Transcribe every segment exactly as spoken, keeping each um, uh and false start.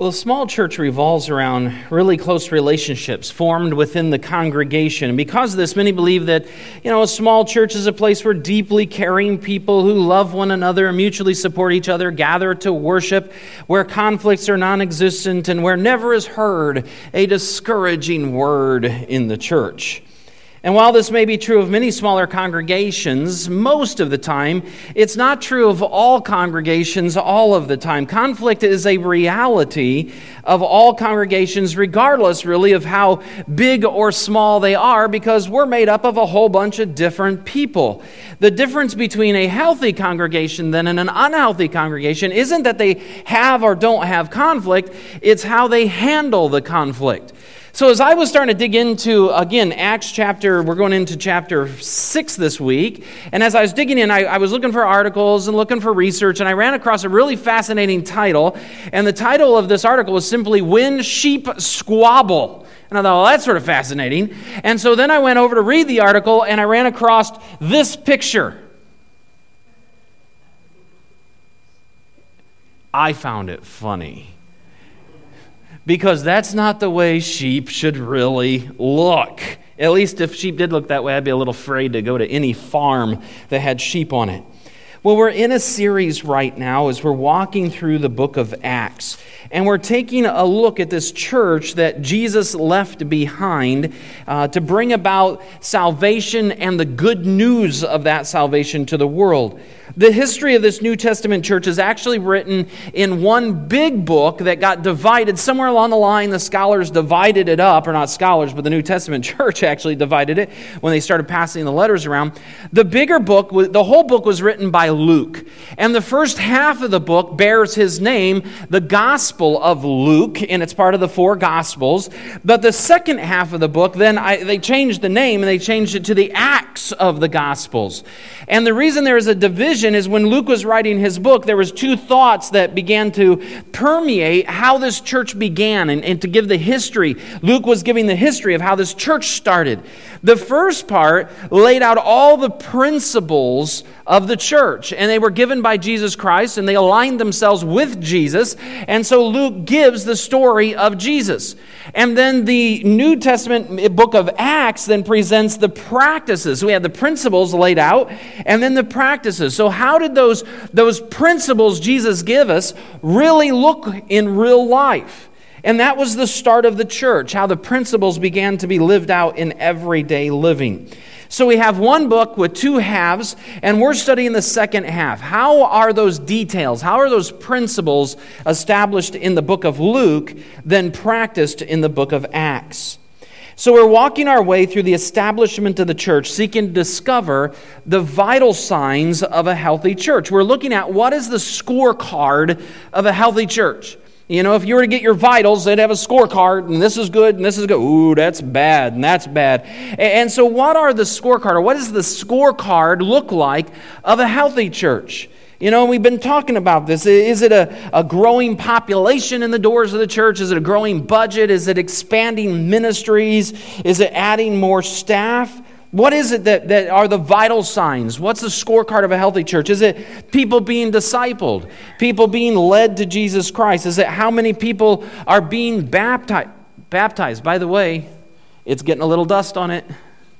Well, a small church revolves around really close relationships formed within the congregation. And because of this, many believe that, you know, a small church is a place where deeply caring people who love one another and mutually support each other gather to worship, where conflicts are non-existent, and where never is heard a discouraging word in the church. And while this may be true of many smaller congregations, most of the time, it's not true of all congregations all of the time. Conflict is a reality of all congregations, regardless really of how big or small they are, because we're made up of a whole bunch of different people. The difference between a healthy congregation then and an unhealthy congregation isn't that they have or don't have conflict, it's how they handle the conflict. So as I was starting to dig into, again, Acts chapter, we're going into chapter six this week, and as I was digging in, I, I was looking for articles and looking for research, and I ran across a really fascinating title, and the title of this article was simply, When Sheep Squabble. And I thought, well, that's sort of fascinating. And so then I went over to read the article, and I ran across this picture. I found it funny. Because that's not the way sheep should really look. At least if sheep did look that way, I'd be a little afraid to go to any farm that had sheep on it. Well, we're in a series right now as we're walking through the book of Acts. And we're taking a look at this church that Jesus left behind uh, to bring about salvation and the good news of that salvation to the world. The history of this New Testament church is actually written in one big book that got divided. Somewhere along the line, the scholars divided it up, or not scholars, but the New Testament church actually divided it when they started passing the letters around. The bigger book, the whole book was written by Luke. And the first half of the book bears his name, the Gospel of Luke, and it's part of the four Gospels. But the second half of the book, then I, they changed the name and they changed it to the Acts of the Gospels. And the reason there is a division is when Luke was writing his book, there was two thoughts that began to permeate how this church began, and, and to give the history. Luke was giving the history of how this church started. The first part laid out all the principles of the church, and they were given by Jesus Christ, and they aligned themselves with Jesus, and so Luke gives the story of Jesus. And then the New Testament book of Acts then presents the practices. So we have the principles laid out, and then the practices. So how did those, those principles Jesus give us really look in real life? And that was the start of the church, how the principles began to be lived out in everyday living. So we have one book with two halves, and we're studying the second half. How are those details, how are those principles established in the book of Luke, then practiced in the book of Acts? So we're walking our way through the establishment of the church, seeking to discover the vital signs of a healthy church. We're looking at what is the scorecard of a healthy church. You know, if you were to get your vitals, they'd have a scorecard, and this is good, and this is good. Ooh, that's bad, and that's bad. And so what are the scorecard, or what does the scorecard look like of a healthy church? You know, we've been talking about this. Is it a, a growing population in the doors of the church? Is it a growing budget? Is it expanding ministries? Is it adding more staff? What is it that, that are the vital signs? What's the scorecard of a healthy church? Is it people being discipled? People being led to Jesus Christ? Is it how many people are being baptized? Baptized. By the way, it's getting a little dust on it. You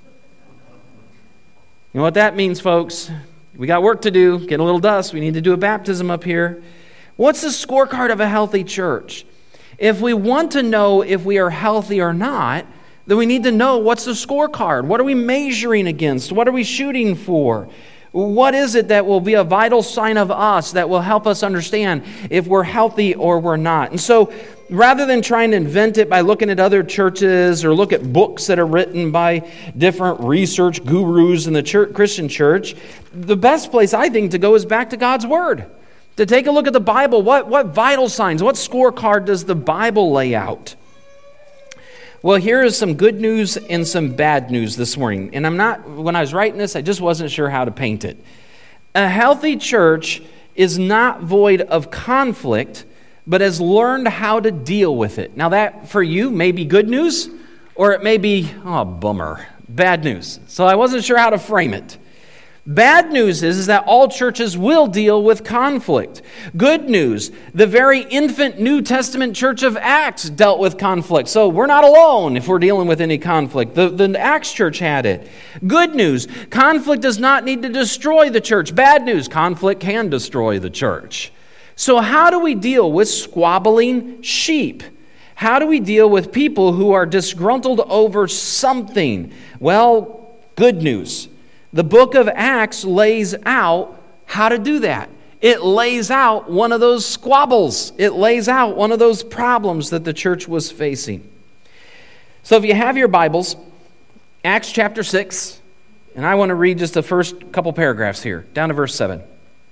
know what that means, folks? We got work to do. Get a little dust. We need to do a baptism up here. What's the scorecard of a healthy church? If we want to know if we are healthy or not, then we need to know what's the scorecard. What are we measuring against? What are we shooting for? What is it that will be a vital sign of us that will help us understand if we're healthy or we're not? And so rather than trying to invent it by looking at other churches or look at books that are written by different research gurus in the church, Christian church, the best place I think to go is back to God's Word. To take a look at the Bible. What, what vital signs, what scorecard does the Bible lay out? Well, here is some good news and some bad news this morning. And I'm not, when I was writing this, I just wasn't sure how to paint it. A healthy church is not void of conflict, but has learned how to deal with it. Now that, for you, may be good news, or it may be, oh, bummer, bad news. So I wasn't sure how to frame it. Bad news is, is that all churches will deal with conflict. Good news, the very infant New Testament church of Acts dealt with conflict. So we're not alone if we're dealing with any conflict. The, the Acts church had it. Good news, conflict does not need to destroy the church. Bad news, conflict can destroy the church. So how do we deal with squabbling sheep? How do we deal with people who are disgruntled over something? Well, good news. The book of Acts lays out how to do that. It lays out one of those squabbles. It lays out one of those problems that the church was facing. So if you have your Bibles, Acts chapter six, and I want to read just the first couple paragraphs here, down to verse seven.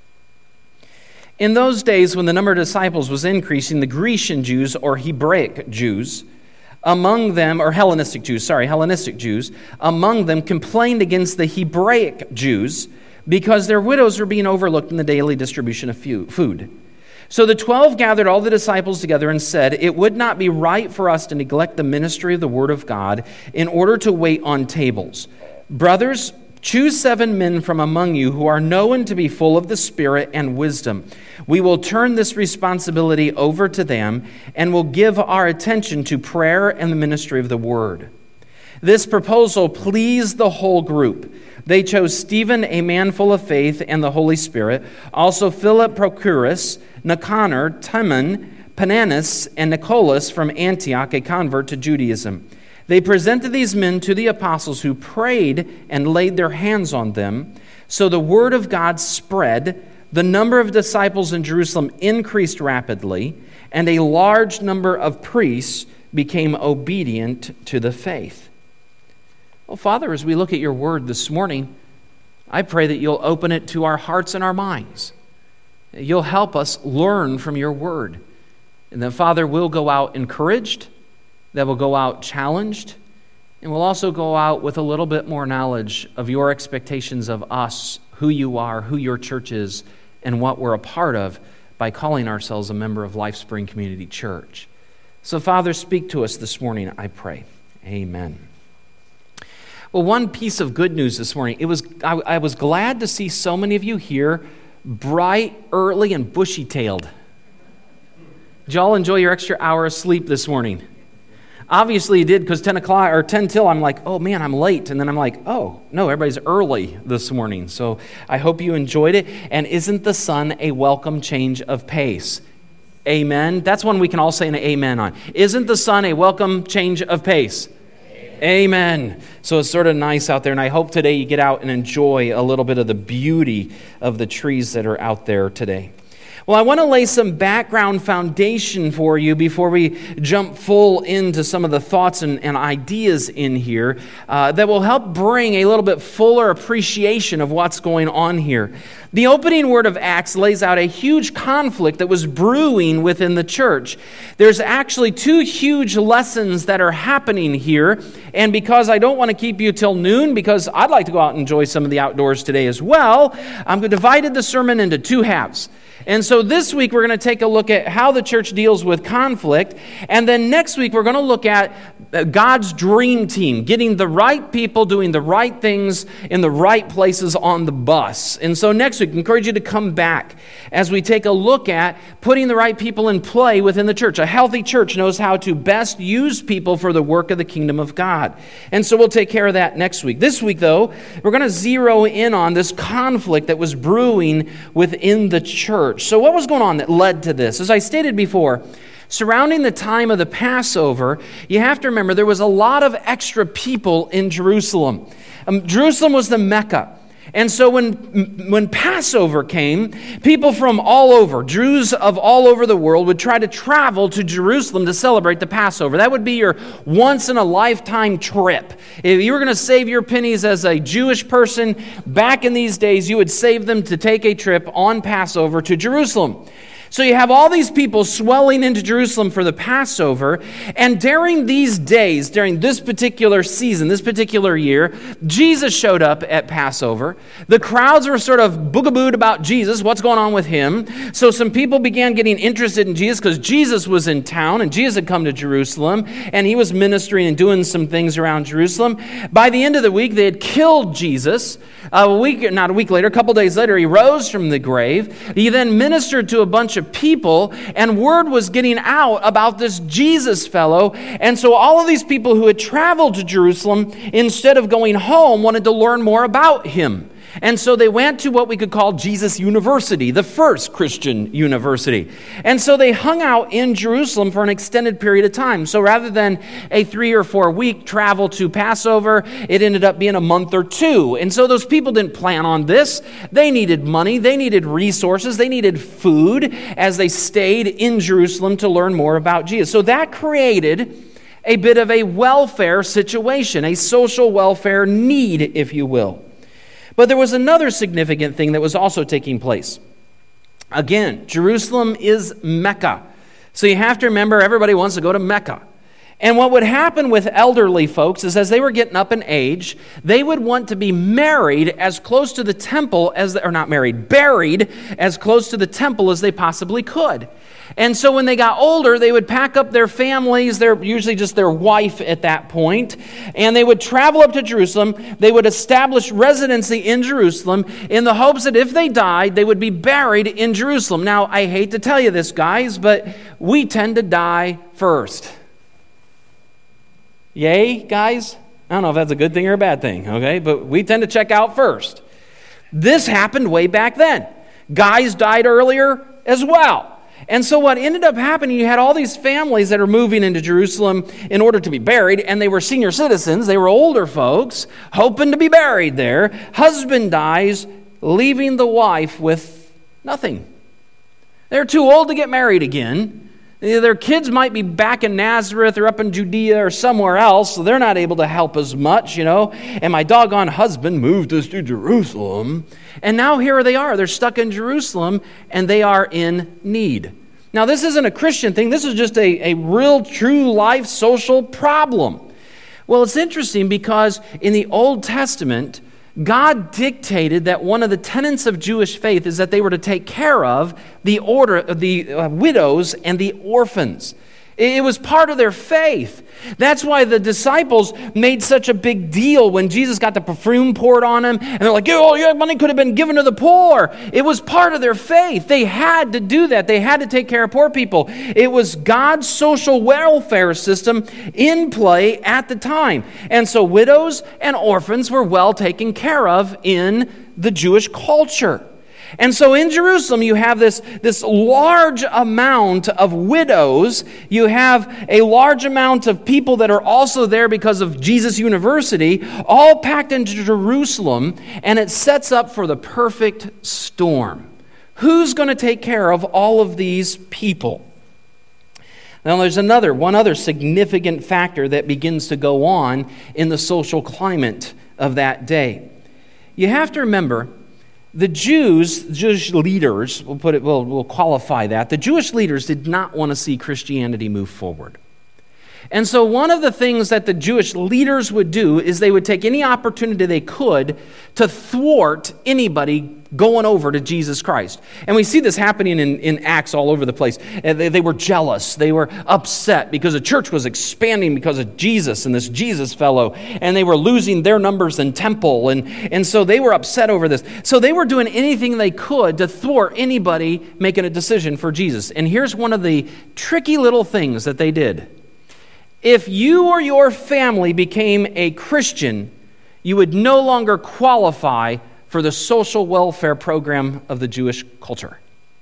In those days when the number of disciples was increasing, the Grecian Jews or Hebraic Jews, among them, or Hellenistic Jews, sorry, Hellenistic Jews, among them complained against the Hebraic Jews because their widows were being overlooked in the daily distribution of food. So the twelve gathered all the disciples together and said, "It would not be right for us to neglect the ministry of the word of God in order to wait on tables. Brothers, choose seven men from among you who are known to be full of the Spirit and wisdom. We will turn this responsibility over to them and will give our attention to prayer and the ministry of the word." This proposal pleased the whole group. They chose Stephen, a man full of faith and the Holy Spirit, also Philip Prochorus, Nicanor, Timon, Panaeus, and Nicholas from Antioch, a convert to Judaism. They presented these men to the apostles, who prayed and laid their hands on them. So the word of God spread, the number of disciples in Jerusalem increased rapidly, and a large number of priests became obedient to the faith. Well, Father, as we look at your word this morning, I pray that you'll open it to our hearts and our minds. You'll help us learn from your word. And then, Father, we'll go out encouraged, that will go out challenged, and we'll also go out with a little bit more knowledge of your expectations of us, who you are, who your church is, and what we're a part of by calling ourselves a member of LifeSpring Community Church. So, Father, speak to us this morning, I pray. Amen. Well, one piece of good news this morning, it was I, I was glad to see so many of you here, bright, early, and bushy-tailed. Did y'all enjoy your extra hour of sleep this morning? Obviously you did, because ten o'clock or ten till I'm like, oh man, I'm late. And then I'm like, oh no, everybody's early this morning. So I hope you enjoyed it. And isn't the sun a welcome change of pace? Amen. That's one we can all say an amen on. Isn't the sun a welcome change of pace? Amen. Amen. So it's sort of nice out there. And I hope today you get out and enjoy a little bit of the beauty of the trees that are out there today. Well, I want to lay some background foundation for you before we jump full into some of the thoughts and, and ideas in here uh, that will help bring a little bit fuller appreciation of what's going on here. The opening word of Acts lays out a huge conflict that was brewing within the church. There's actually two huge lessons that are happening here, and because I don't want to keep you till noon, because I'd like to go out and enjoy some of the outdoors today as well, I'm divided the sermon into two halves. And so this week we're going to take a look at how the church deals with conflict. And then next week we're going to look at God's dream team, getting the right people doing the right things in the right places on the bus. And so next week I encourage you to come back as we take a look at putting the right people in play within the church. A healthy church knows how to best use people for the work of the kingdom of God. And so we'll take care of that next week. This week though, we're going to zero in on this conflict that was brewing within the church. So what was going on that led to this? As I stated before, surrounding the time of the Passover, you have to remember there was a lot of extra people in Jerusalem. Um, Jerusalem was the Mecca. And so when, when Passover came, people from all over, Jews of all over the world, would try to travel to Jerusalem to celebrate the Passover. That would be your once-in-a-lifetime trip. If you were going to save your pennies as a Jewish person, back in these days, you would save them to take a trip on Passover to Jerusalem. So you have all these people swelling into Jerusalem for the Passover, and during these days, during this particular season, this particular year, Jesus showed up at Passover. The crowds were sort of boogabooed about Jesus, what's going on with him. So some people began getting interested in Jesus because Jesus was in town, and Jesus had come to Jerusalem, and he was ministering and doing some things around Jerusalem. By the end of the week, they had killed Jesus. A week, not a week later, a couple days later, he rose from the grave. He then ministered to a bunch of people, and word was getting out about this Jesus fellow. And so all of these people who had traveled to Jerusalem, instead of going home, wanted to learn more about him. And so they went to what we could call Jesus University, the first Christian university. And so they hung out in Jerusalem for an extended period of time. So rather than a three or four week travel to Passover, it ended up being a month or two. And so those people didn't plan on this. They needed money, they needed resources, they needed food as they stayed in Jerusalem to learn more about Jesus. So that created a bit of a welfare situation, a social welfare need, if you will. But there was another significant thing that was also taking place. Again, Jerusalem is Mecca. So you have to remember, everybody wants to go to Mecca. And what would happen with elderly folks is as they were getting up in age, they would want to be married as close to the temple as, or not married, buried as close to the temple as they possibly could. And so when they got older, they would pack up their families, they're usually just their wife at that point, and they would travel up to Jerusalem. They would establish residency in Jerusalem in the hopes that if they died, they would be buried in Jerusalem. Now, I hate to tell you this, guys, but we tend to die first. Yay, guys? I don't know if that's a good thing or a bad thing, okay? But we tend to check out first. This happened way back then. Guys died earlier as well. And so what ended up happening, you had all these families that are moving into Jerusalem in order to be buried, and they were senior citizens, they were older folks, hoping to be buried there. Husband dies, leaving the wife with nothing. They're too old to get married again. Their kids might be back in Nazareth or up in Judea or somewhere else, so they're not able to help as much, you know. And my doggone husband moved us to Jerusalem. And now here they are. They're stuck in Jerusalem, and they are in need. Now, this isn't a Christian thing. This is just a, a real, true life social problem. Well, it's interesting because in the Old Testament, God dictated that one of the tenets of Jewish faith is that they were to take care of the order, the uh, widows and the orphans. It was part of their faith. That's why the disciples made such a big deal when Jesus got the perfume poured on him. And they're like, oh, your money could have been given to the poor. It was part of their faith. They had to do that. They had to take care of poor people. It was God's social welfare system in play at the time. And so widows and orphans were well taken care of in the Jewish culture. And so in Jerusalem, you have this, this large amount of widows. You have a large amount of people that are also there because of Jesus University, all packed into Jerusalem, and it sets up for the perfect storm. Who's going to take care of all of these people? Now, there's another, one other significant factor that begins to go on in the social climate of that day. You have to remember, the Jews, Jewish leaders, we'll put it, we'll, we'll qualify that. The Jewish leaders did not want to see Christianity move forward. And so one of the things that the Jewish leaders would do is they would take any opportunity they could to thwart anybody going over to Jesus Christ. And we see this happening in, in Acts all over the place. They, they were jealous. They were upset because the church was expanding because of Jesus and this Jesus fellow. And they were losing their numbers in temple. And, and so they were upset over this. So they were doing anything they could to thwart anybody making a decision for Jesus. And here's one of the tricky little things that they did. If you or your family became a Christian, you would no longer qualify for the social welfare program of the Jewish culture.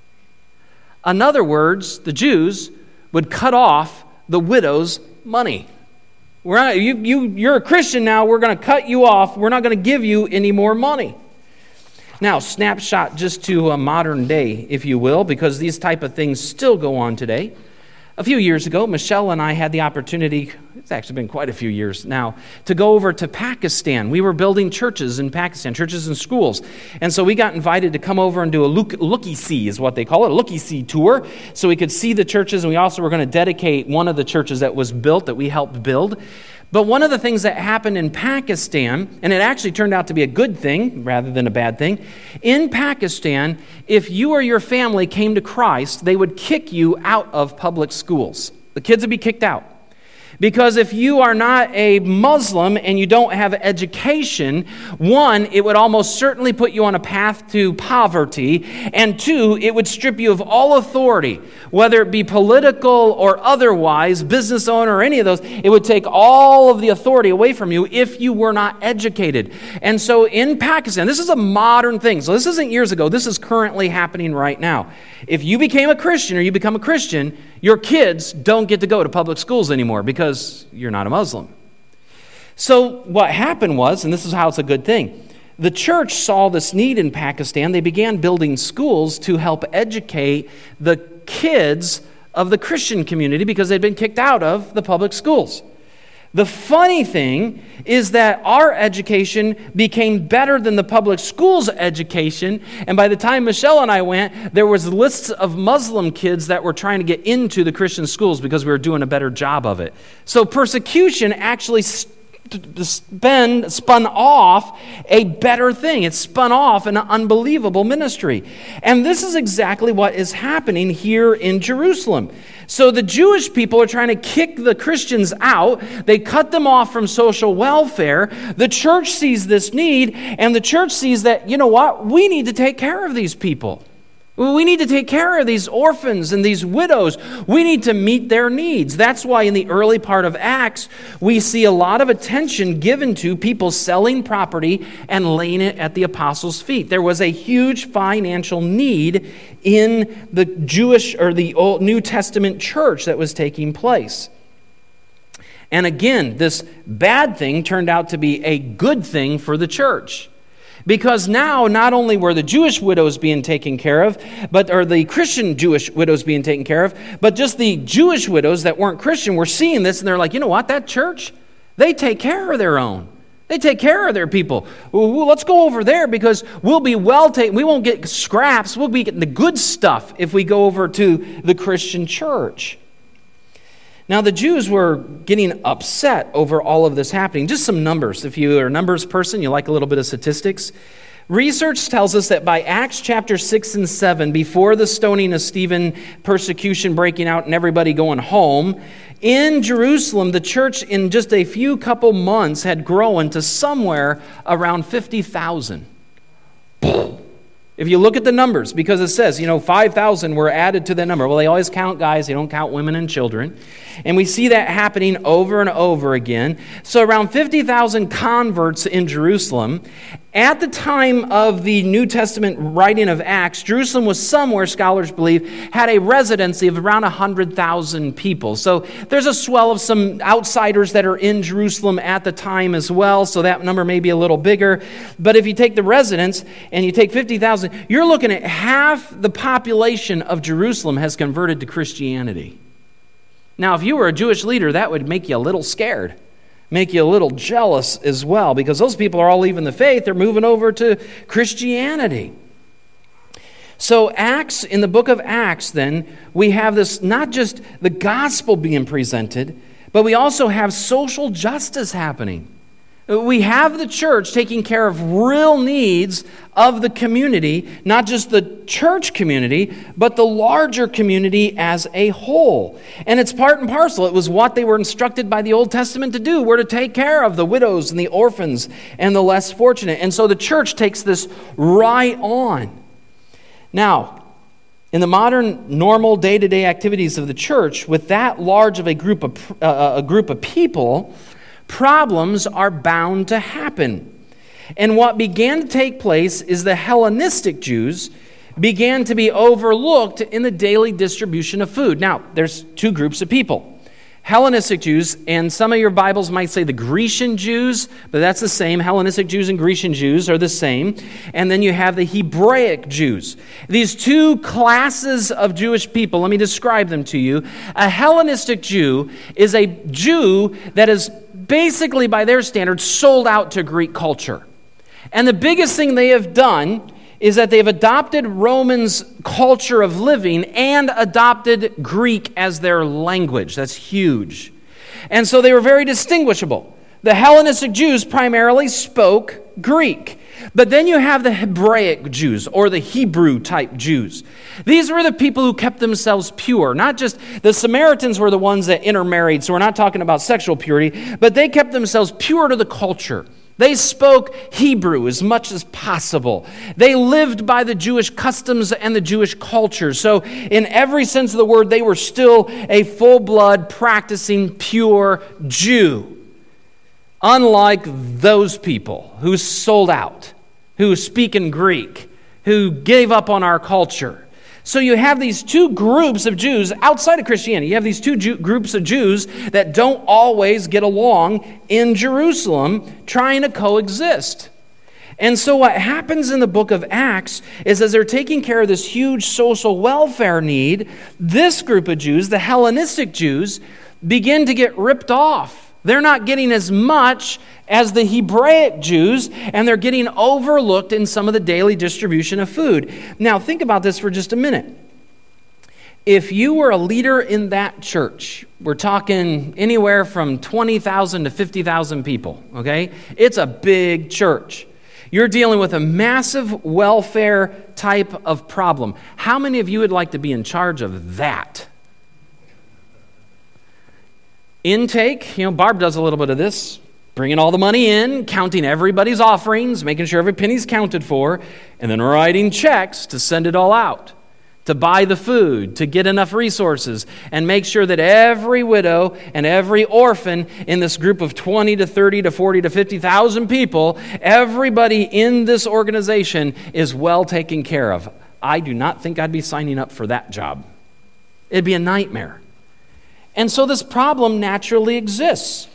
In other words, the Jews would cut off the widow's money. We're not, you, you, you're a Christian now, we're going to cut you off. We're not going to give you any more money. Now, snapshot just to a modern day, if you will, because these type of things still go on today. A few years ago, Michelle and I had the opportunity, it's actually been quite a few years now, to go over to Pakistan. We were building churches in Pakistan, churches and schools. And so we got invited to come over and do a look, looky-see is what they call it, a looky-see tour, so we could see the churches, and we also were going to dedicate one of the churches that was built, that we helped build. But one of the things that happened in Pakistan, and it actually turned out to be a good thing rather than a bad thing, in Pakistan, if you or your family came to Christ, they would kick you out of public schools. The kids would be kicked out. Because if you are not a Muslim and you don't have education, one, it would almost certainly put you on a path to poverty, and two, it would strip you of all authority, whether it be political or otherwise, business owner or any of those. It would take all of the authority away from you if you were not educated. And so in Pakistan, this is a modern thing. So this isn't years ago. This is currently happening right now. If you became a Christian or you become a Christian, your kids don't get to go to public schools anymore because you're not a Muslim. So what happened was, and this is how it's a good thing, the church saw this need in Pakistan. They began building schools to help educate the kids of the Christian community because they'd been kicked out of the public schools. The funny thing is that our education became better than the public schools education, and by the time Michelle and I went, there was lists of Muslim kids that were trying to get into the Christian schools because we were doing a better job of it. So persecution actually spun, spun off a better thing. It spun off an unbelievable ministry. And this is exactly what is happening here in Jerusalem. So the Jewish people are trying to kick the Christians out. They cut them off from social welfare. The church sees this need, and the church sees that, you know what, we need to take care of these people. We need to take care of these orphans and these widows. We need to meet their needs. That's why in the early part of Acts, we see a lot of attention given to people selling property and laying it at the apostles' feet. There was a huge financial need in the Jewish or the Old New Testament church that was taking place. And again, this bad thing turned out to be a good thing for the church. Because now, not only were the Jewish widows being taken care of, but or the Christian Jewish widows being taken care of, but just the Jewish widows that weren't Christian were seeing this, and they're like, you know what, that church, they take care of their own. They take care of their people. Well, let's go over there because we'll be well taken. We won't get scraps. We'll be getting the good stuff if we go over to the Christian church. Now, the Jews were getting upset over all of this happening. Just some numbers. If you are a numbers person, you like a little bit of statistics. Research tells us that by Acts chapter six and seven, before the stoning of Stephen, persecution breaking out and everybody going home, in Jerusalem, the church in just a few couple months had grown to somewhere around fifty thousand. If you look at the numbers, because it says, you know, five thousand were added to that number. Well, they always count guys. They don't count women and children. And we see that happening over and over again. So around fifty thousand converts in Jerusalem. At the time of the New Testament writing of Acts, Jerusalem was somewhere, scholars believe, had a residency of around one hundred thousand people. So there's a swell of some outsiders that are in Jerusalem at the time as well, so that number may be a little bigger. But if you take the residents and you take fifty thousand, you're looking at half the population of Jerusalem has converted to Christianity. Now, if you were a Jewish leader, that would make you a little scared. Make you a little jealous as well, because those people are all leaving the faith. They're moving over to Christianity. So Acts, in the book of Acts, then, we have this, not just the gospel being presented, but we also have social justice happening. We have the church taking care of real needs of the community, not just the church community, but the larger community as a whole. And it's part and parcel. It was what they were instructed by the Old Testament to do. We're to take care of the widows and the orphans and the less fortunate. And so the church takes this right on. Now, in the modern, normal, day-to-day activities of the church, with that large of a group of uh, a group of people, problems are bound to happen. And what began to take place is the Hellenistic Jews began to be overlooked in the daily distribution of food. Now, there's two groups of people. Hellenistic Jews, and some of your Bibles might say the Grecian Jews, but that's the same. Hellenistic Jews and Grecian Jews are the same. And then you have the Hebraic Jews. These two classes of Jewish people, let me describe them to you. A Hellenistic Jew is a Jew that is basically, by their standards, sold out to Greek culture. And the biggest thing they have done is that they've adopted Romans' culture of living and adopted Greek as their language. That's huge. And so they were very distinguishable. The Hellenistic Jews primarily spoke Greek. But then you have the Hebraic Jews, or the Hebrew-type Jews. These were the people who kept themselves pure. Not just, the Samaritans were the ones that intermarried, so we're not talking about sexual purity, but they kept themselves pure to the culture. They spoke Hebrew as much as possible. They lived by the Jewish customs and the Jewish culture. So in every sense of the word, they were still a full-blood, practicing, pure Jew. Unlike those people who sold out, who speak in Greek, who gave up on our culture. So you have these two groups of Jews outside of Christianity. You have these two Jew- groups of Jews that don't always get along in Jerusalem, trying to coexist. And so what happens in the book of Acts is, as they're taking care of this huge social welfare need, this group of Jews, the Hellenistic Jews, begin to get ripped off. They're not getting as much as the Hebraic Jews, and they're getting overlooked in some of the daily distribution of food. Now, think about this for just a minute. If you were a leader in that church, we're talking anywhere from twenty thousand to fifty thousand people, okay? It's a big church. You're dealing with a massive welfare type of problem. How many of you would like to be in charge of that? Intake, you know, Barb does a little bit of this, bringing all the money in, counting everybody's offerings, making sure every penny's counted for, and then writing checks to send it all out, to buy the food, to get enough resources, and make sure that every widow and every orphan in this group of twenty to thirty to forty to fifty thousand people, everybody in this organization is well taken care of. I do not think I'd be signing up for that job. It'd be a nightmare. And so this problem naturally exists.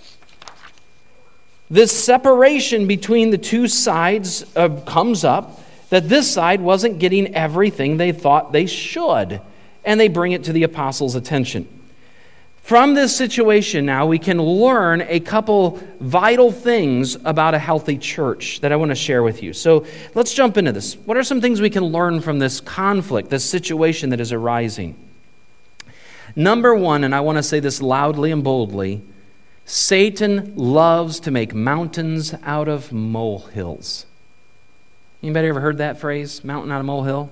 This separation between the two sides uh, comes up, that this side wasn't getting everything they thought they should, and they bring it to the apostles' attention. From this situation now, we can learn a couple vital things about a healthy church that I want to share with you. So let's jump into this. What are some things we can learn from this conflict, this situation that is arising? Number one, and I want to say this loudly and boldly, Satan loves to make mountains out of molehills. Anybody ever heard that phrase, mountain out of molehill?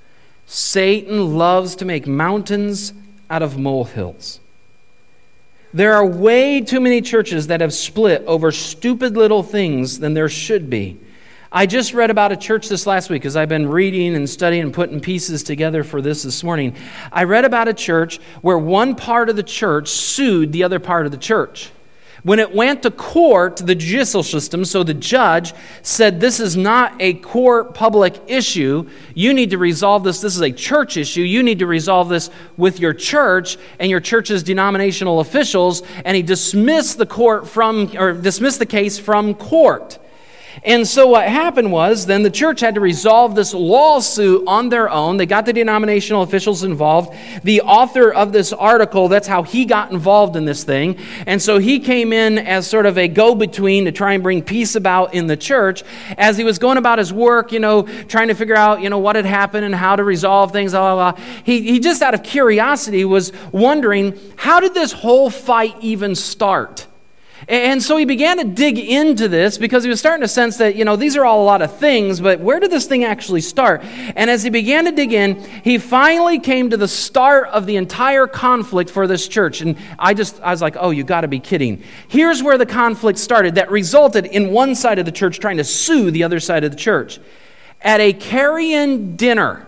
Satan loves to make mountains out of molehills. There are way too many churches that have split over stupid little things than there should be. I just read about a church this last week as I've been reading and studying and putting pieces together for this this morning. I read about a church where one part of the church sued the other part of the church. When it went to court, the judicial system, so the judge said, this is not a court public issue. You need to resolve this. This is a church issue. You need to resolve this with your church and your church's denominational officials. And he dismissed the court from, or dismissed the case from court. And so what happened was, then the church had to resolve this lawsuit on their own. They got the denominational officials involved. The author of this article, that's how he got involved in this thing. And so he came in as sort of a go-between to try and bring peace about in the church. As he was going about his work, you know, trying to figure out, you know, what had happened and how to resolve things, blah, blah, blah. He, he just out of curiosity was wondering, how did this whole fight even start? And so he began to dig into this because he was starting to sense that, you know, these are all a lot of things, but where did this thing actually start? And as he began to dig in, he finally came to the start of the entire conflict for this church. And I just, I was like, oh, you got to be kidding. Here's where the conflict started that resulted in one side of the church trying to sue the other side of the church. At a carry-in dinner,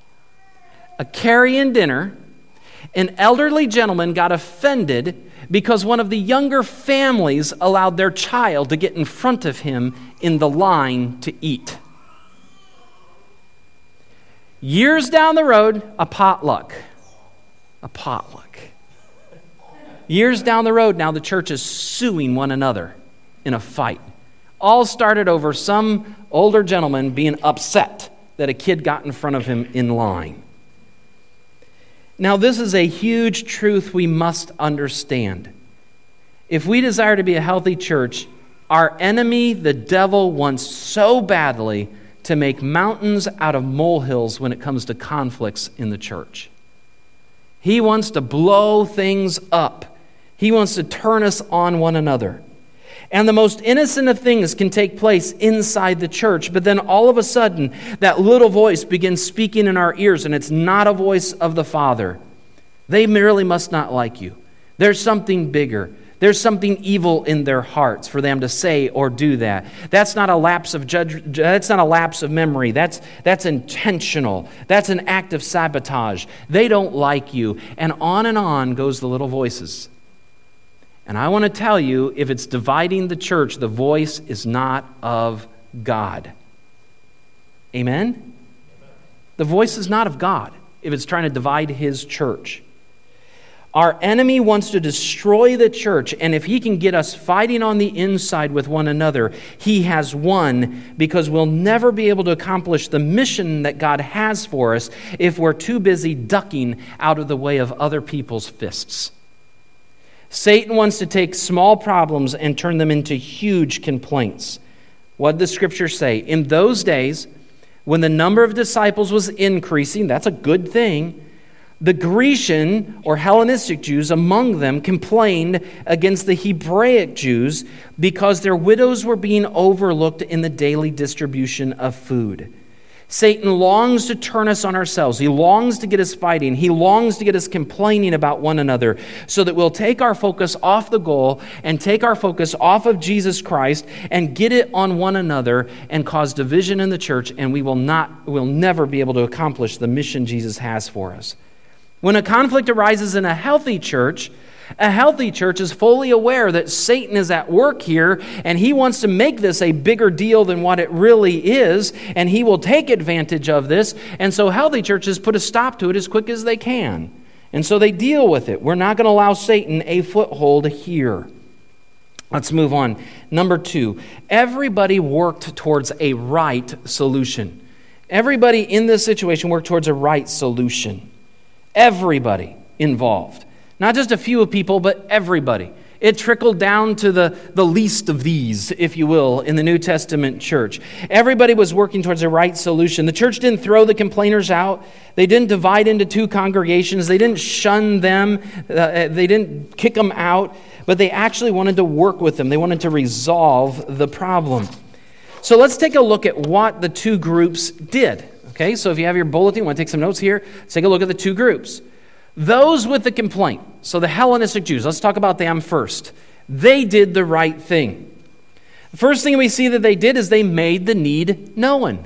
a carry-in dinner, an elderly gentleman got offended because one of the younger families allowed their child to get in front of him in the line to eat. Years down the road, a potluck. A potluck. Years down the road now, the church is suing one another in a fight. All started over some older gentleman being upset that a kid got in front of him in line. Now, this is a huge truth we must understand. If we desire to be a healthy church, our enemy, the devil, wants so badly to make mountains out of molehills when it comes to conflicts in the church. He wants to blow things up. He wants to turn us on one another. And the most innocent of things can take place inside the church, but then all of a sudden, that little voice begins speaking in our ears, and it's not a voice of the Father. They merely must not like you. There's something bigger. There's something evil in their hearts for them to say or do that. That's not a lapse of judge. That's not a lapse of memory. That's that's intentional. That's an act of sabotage. They don't like you, and on and on goes the little voices. And I want to tell you, if it's dividing the church, the voice is not of God. Amen? The voice is not of God if it's trying to divide His church. Our enemy wants to destroy the church, and if he can get us fighting on the inside with one another, he has won, because we'll never be able to accomplish the mission that God has for us if we're too busy ducking out of the way of other people's fists. Satan wants to take small problems and turn them into huge complaints. What did the Scripture say? In those days, when the number of disciples was increasing, that's a good thing, the Grecian or Hellenistic Jews among them complained against the Hebraic Jews because their widows were being overlooked in the daily distribution of food. Satan longs to turn us on ourselves. He longs to get us fighting. He longs to get us complaining about one another so that we'll take our focus off the goal and take our focus off of Jesus Christ and get it on one another and cause division in the church, and we will not, we'll never be able to accomplish the mission Jesus has for us. When a conflict arises in a healthy church, a healthy church is fully aware that Satan is at work here, and he wants to make this a bigger deal than what it really is, and he will take advantage of this. And so healthy churches put a stop to it as quick as they can. And so they deal with it. We're not going to allow Satan a foothold here. Let's move on. Number two, everybody worked towards a right solution. Everybody in this situation worked towards a right solution. Everybody involved. Not just a few people, but everybody. It trickled down to the, the least of these, if you will, in the New Testament church. Everybody was working towards a right solution. The church didn't throw the complainers out. They didn't divide into two congregations. They didn't shun them. Uh, they didn't kick them out. But they actually wanted to work with them. They wanted to resolve the problem. So let's take a look at what the two groups did. Okay, so if you have your bulletin, you want to take some notes here, let's take a look at the two groups. Those with the complaint, so the Hellenistic Jews, let's talk about them first. They did the right thing. The first thing we see that they did is they made the need known.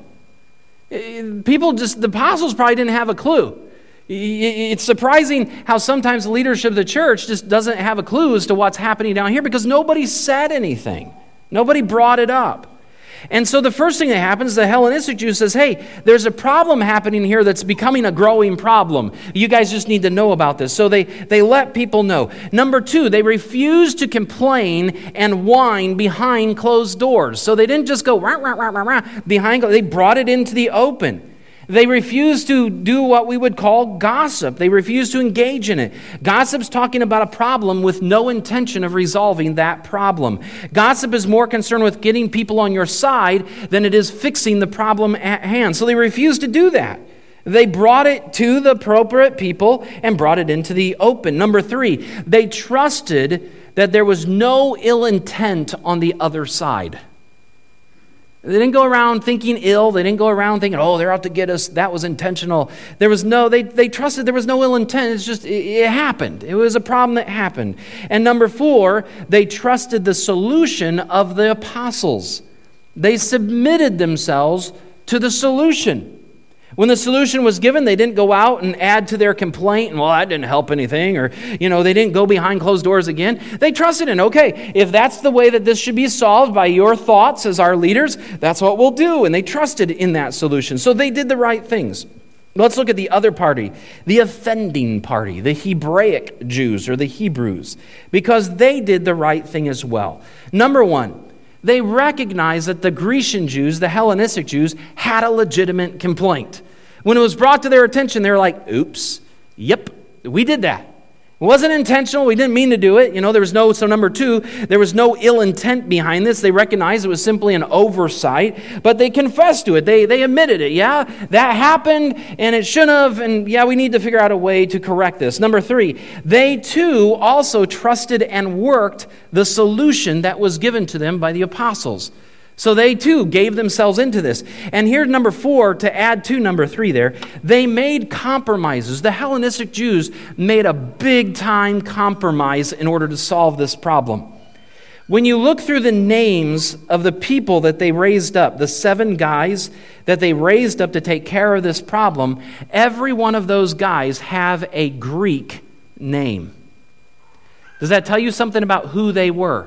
People just, the apostles probably didn't have a clue. It's surprising how sometimes the leadership of the church just doesn't have a clue as to what's happening down here because nobody said anything. Nobody brought it up. And so the first thing that happens, the Hellenistic Jew says, hey, there's a problem happening here that's becoming a growing problem. You guys just need to know about this. So they, they let people know. Number two, they refused to complain and whine behind closed doors. So they didn't just go rah, rah, rah, rah, rah, behind, they brought it into the open. They refuse to do what we would call gossip. They refuse to engage in it. Gossip's talking about a problem with no intention of resolving that problem. Gossip is more concerned with getting people on your side than it is fixing the problem at hand. So they refuse to do that. They brought it to the appropriate people and brought it into the open. Number three, they trusted that there was no ill intent on the other side. They didn't go around thinking ill. They didn't go around thinking, oh, they're out to get us. That was intentional. There was no, they, they trusted there was no ill intent. It's just, it, it happened. It was a problem that happened. And number four, they trusted the solution of the apostles. They submitted themselves to the solution. When the solution was given, they didn't go out and add to their complaint, and well, that didn't help anything, or, you know, they didn't go behind closed doors again. They trusted in, okay, if that's the way that this should be solved by your thoughts as our leaders, that's what we'll do. And they trusted in that solution. So they did the right things. Let's look at the other party, the offending party, the Hebraic Jews or the Hebrews, because they did the right thing as well. Number one, they recognized that the Grecian Jews, the Hellenistic Jews, had a legitimate complaint. When it was brought to their attention, they were like, oops, yep, we did that. It wasn't intentional. We didn't mean to do it. You know, there was no, so number two, there was no ill intent behind this. They recognized it was simply an oversight, but they confessed to it. They, they admitted it. Yeah, that happened and it shouldn't have. And yeah, we need to figure out a way to correct this. Number three, they too also trusted and worked the solution that was given to them by the apostles. So they too gave themselves into this. And here's number four, to add to number three there. They made compromises. The Hellenistic Jews made a big time compromise in order to solve this problem. When you look through the names of the people that they raised up, the seven guys that they raised up to take care of this problem, every one of those guys have a Greek name. Does that tell you something about who they were?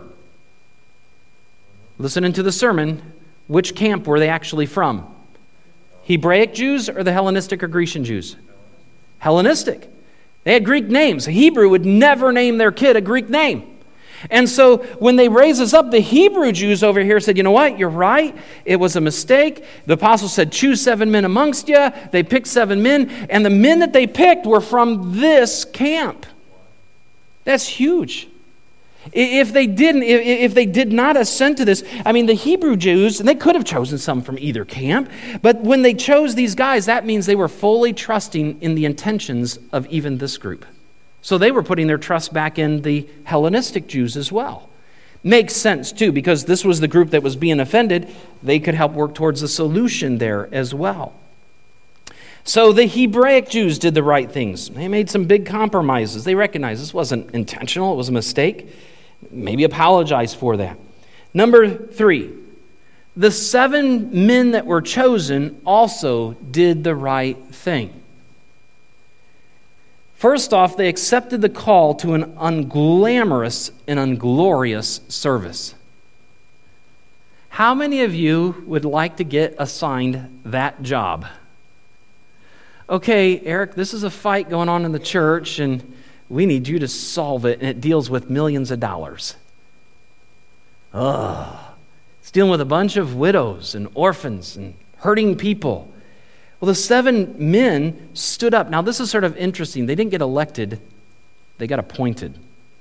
Listening to the sermon, which camp were they actually from? Hebraic Jews or the Hellenistic or Grecian Jews? Hellenistic. They had Greek names. A Hebrew would never name their kid a Greek name. And so when they raise us up, the Hebrew Jews over here said, you know what, you're right. It was a mistake. The apostles said, choose seven men amongst you. They picked seven men. And the men that they picked were from this camp. That's huge. If they didn't, if they did not assent to this, I mean, the Hebrew Jews, and they could have chosen some from either camp, but when they chose these guys, that means they were fully trusting in the intentions of even this group. So they were putting their trust back in the Hellenistic Jews as well. Makes sense, too, because this was the group that was being offended. They could help work towards a solution there as well. So the Hebraic Jews did the right things. They made some big compromises. They recognized this wasn't intentional. It was a mistake. Maybe apologize for that. Number three, the seven men that were chosen also did the right thing. First off, they accepted the call to an unglamorous and unglorious service. How many of you would like to get assigned that job? Okay, Eric, this is a fight going on in the church, and we need you to solve it, and it deals with millions of dollars. Ugh. It's dealing with a bunch of widows and orphans and hurting people. Well, the seven men stood up. Now, this is sort of interesting. They didn't get elected. They got appointed.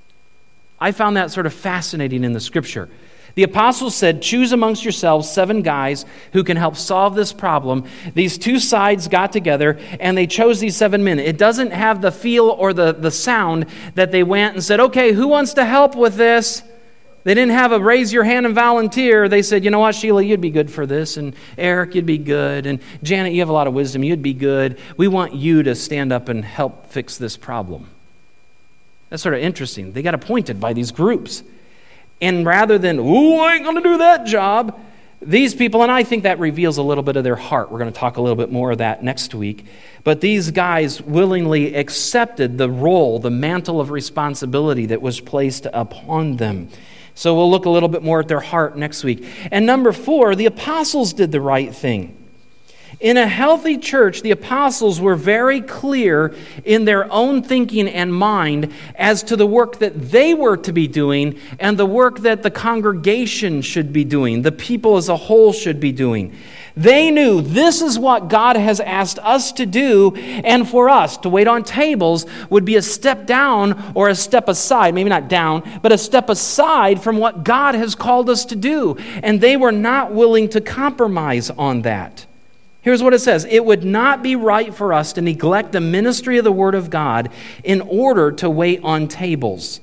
I found that sort of fascinating in the Scripture. The apostles said, choose amongst yourselves seven guys who can help solve this problem. These two sides got together and they chose these seven men. It doesn't have the feel or the, the sound that they went and said, okay, who wants to help with this? They didn't have a raise your hand and volunteer. They said, you know what, Sheila, you'd be good for this. And Eric, you'd be good. And Janet, you have a lot of wisdom. You'd be good. We want you to stand up and help fix this problem. That's sort of interesting. They got appointed by these groups. And rather than, ooh, I ain't going to do that job, these people, and I think that reveals a little bit of their heart. We're going to talk a little bit more of that next week. But these guys willingly accepted the role, the mantle of responsibility that was placed upon them. So we'll look a little bit more at their heart next week. And number four, the apostles did the right thing. In a healthy church, the apostles were very clear in their own thinking and mind as to the work that they were to be doing and the work that the congregation should be doing, the people as a whole should be doing. They knew this is what God has asked us to do, and for us to wait on tables would be a step down or a step aside, maybe not down, but a step aside from what God has called us to do. And they were not willing to compromise on that. Here's what it says. It would not be right for us to neglect the ministry of the Word of God in order to wait on tables.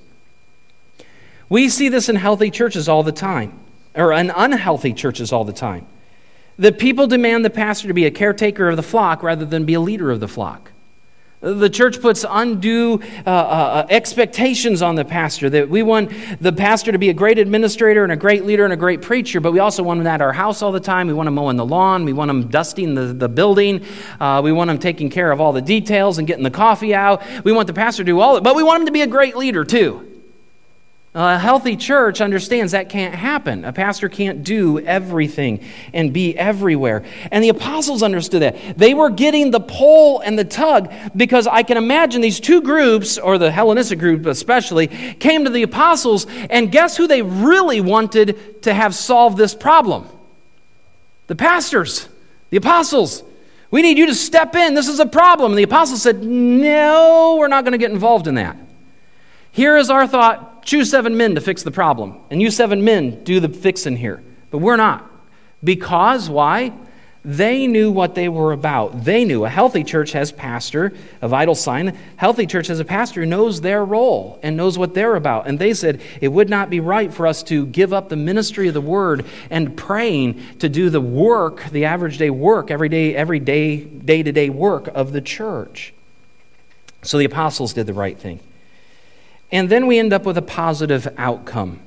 We see this in healthy churches all the time, or in unhealthy churches all the time. The people demand the pastor to be a caretaker of the flock rather than be a leader of the flock. The church puts undue uh, uh, expectations on the pastor, that we want the pastor to be a great administrator and a great leader and a great preacher, but we also want him at our house all the time. We want him mowing the lawn. We want him dusting the, the building. Uh, we want him taking care of all the details and getting the coffee out. We want the pastor to do all of it, but we want him to be a great leader too. A healthy church understands that can't happen. A pastor can't do everything and be everywhere. And the apostles understood that. They were getting the pull and the tug because I can imagine these two groups, or the Hellenistic group especially, came to the apostles, and guess who they really wanted to have solve this problem? The pastors, the apostles. We need you to step in. This is a problem. And the apostles said, no, we're not going to get involved in that. Here is our thought. Choose seven men to fix the problem. And you seven men do the fixing here. But we're not. Because, why? They knew what they were about. They knew. A healthy church has pastor, a vital sign. A healthy church has a pastor who knows their role and knows what they're about. And they said, it would not be right for us to give up the ministry of the word and praying to do the work, the average day work, every day, every day, day-to-day work of the church. So the apostles did the right thing. And then we end up with a positive outcome.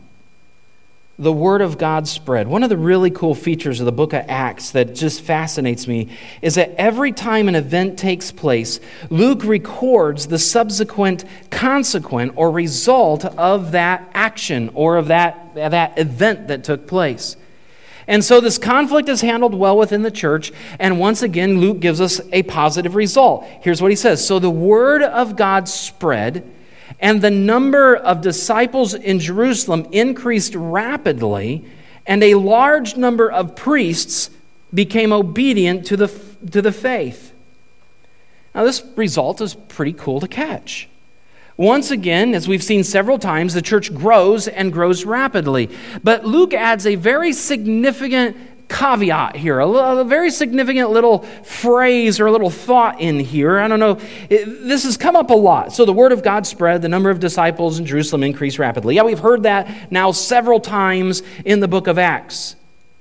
The Word of God spread. One of the really cool features of the book of Acts that just fascinates me is that every time an event takes place, Luke records the subsequent consequent or result of that action or of that, that event that took place. And so this conflict is handled well within the church, and once again, Luke gives us a positive result. Here's what he says. So the Word of God spread, and the number of disciples in Jerusalem increased rapidly, and a large number of priests became obedient to the, to the faith. Now, this result is pretty cool to catch. Once again, as we've seen several times, the church grows and grows rapidly. But Luke adds a very significant caveat here, a, little, a very significant little phrase or a little thought in here. I don't know. It, this has come up a lot. So the word of God spread, the number of disciples in Jerusalem increased rapidly. Yeah, we've heard that now several times in the book of Acts.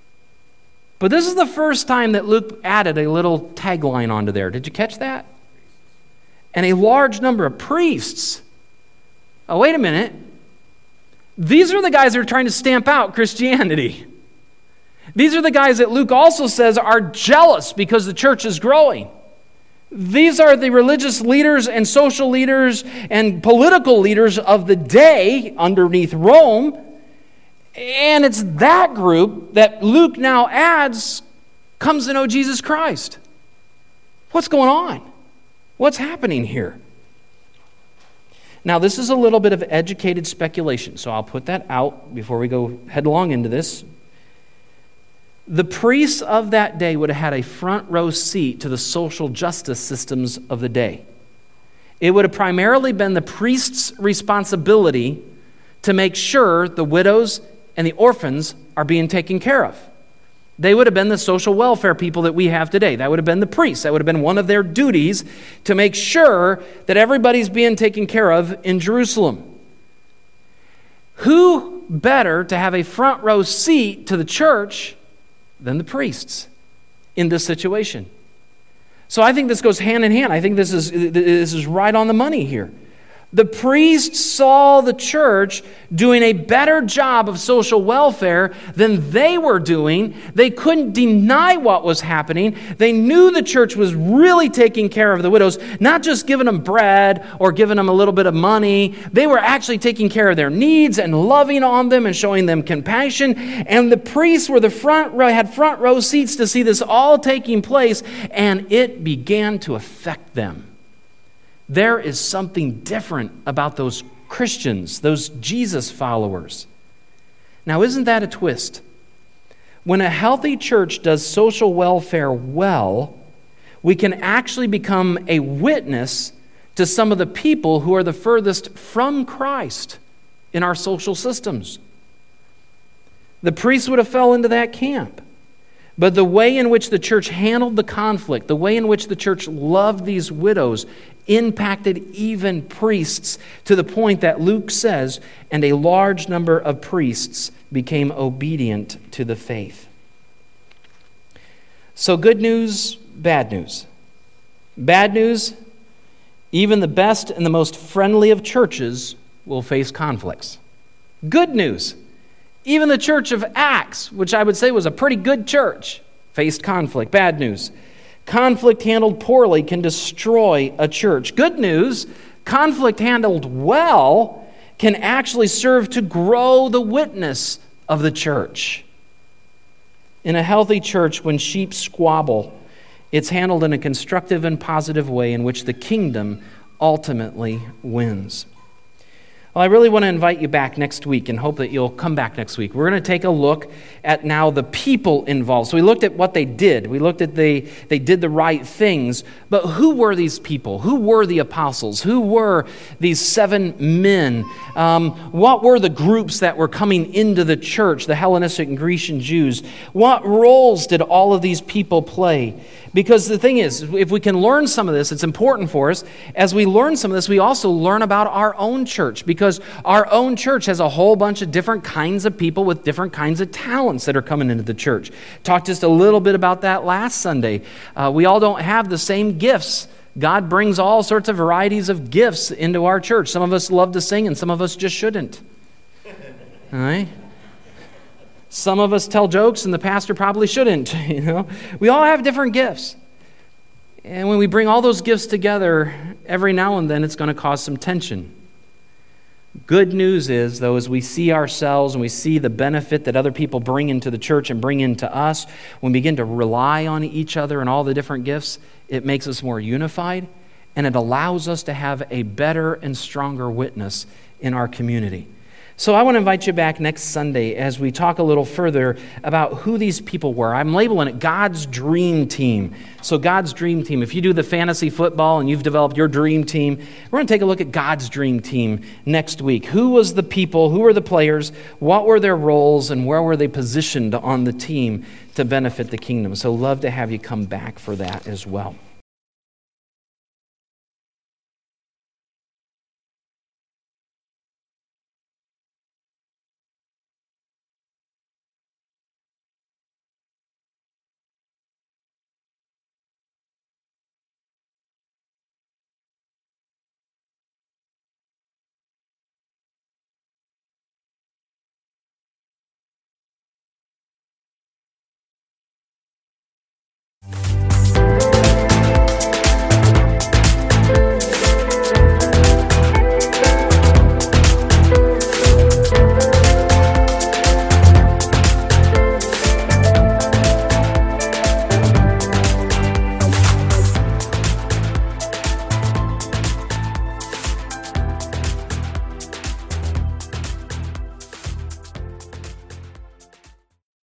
But this is the first time that Luke added a little tagline onto there. Did you catch that? And a large number of priests. Oh, wait a minute. These are the guys that are trying to stamp out Christianity. These are the guys that Luke also says are jealous because the church is growing. These are the religious leaders and social leaders and political leaders of the day underneath Rome. And it's that group that Luke now adds comes to know Jesus Christ. What's going on? What's happening here? Now, this is a little bit of educated speculation, so I'll put that out before we go headlong into this. The priests of that day would have had a front row seat to the social justice systems of the day. It would have primarily been the priest's responsibility to make sure the widows and the orphans are being taken care of. They would have been the social welfare people that we have today. That would have been the priests. That would have been one of their duties to make sure that everybody's being taken care of in Jerusalem. Who better to have a front row seat to the church than the priests in this situation? So I think this goes hand in hand. I think this is, this is right on the money here. The priests saw the church doing a better job of social welfare than they were doing. They couldn't deny what was happening. They knew the church was really taking care of the widows, not just giving them bread or giving them a little bit of money. They were actually taking care of their needs and loving on them and showing them compassion. And the priests were the front row, had front row seats to see this all taking place, and it began to affect them. There is something different about those Christians, those Jesus followers. Now, isn't that a twist? When a healthy church does social welfare well, we can actually become a witness to some of the people who are the furthest from Christ in our social systems. The priests would have fell into that camp. But the way in which the church handled the conflict, the way in which the church loved these widows, impacted even priests to the point that Luke says, and a large number of priests became obedient to the faith. So good news, bad news. Bad news, even the best and the most friendly of churches will face conflicts. Good news, even the church of Acts, which I would say was a pretty good church, faced conflict. Bad news, conflict handled poorly can destroy a church. Good news, conflict handled well can actually serve to grow the witness of the church. In a healthy church, when sheep squabble, it's handled in a constructive and positive way in which the kingdom ultimately wins. Well, I really want to invite you back next week and hope that you'll come back next week. We're going to take a look at now the people involved. So we looked at what they did. We looked at they they did the right things. But who were these people? Who were the apostles? Who were these seven men? Um, what were the groups that were coming into the church, the Hellenistic and Grecian Jews? What roles did all of these people play? Because the thing is, if we can learn some of this, it's important for us. As we learn some of this, we also learn about our own church, because our own church has a whole bunch of different kinds of people with different kinds of talents that are coming into the church. Talked just a little bit about that last Sunday. Uh, we all don't have the same gifts. God brings all sorts of varieties of gifts into our church. Some of us love to sing and some of us just shouldn't. All right? Some of us tell jokes and the pastor probably shouldn't, you know. We all have different gifts. And when we bring all those gifts together, every now and then it's going to cause some tension. Good news is, though, as we see ourselves and we see the benefit that other people bring into the church and bring into us, when we begin to rely on each other and all the different gifts, it makes us more unified, and it allows us to have a better and stronger witness in our community. So I want to invite you back next Sunday as we talk a little further about who these people were. I'm labeling it God's Dream Team. So God's Dream Team. If you do the fantasy football and you've developed your dream team, we're going to take a look at God's Dream Team next week. Who was the people? Who were the players? What were their roles? And where were they positioned on the team to benefit the kingdom? So love to have you come back for that as well.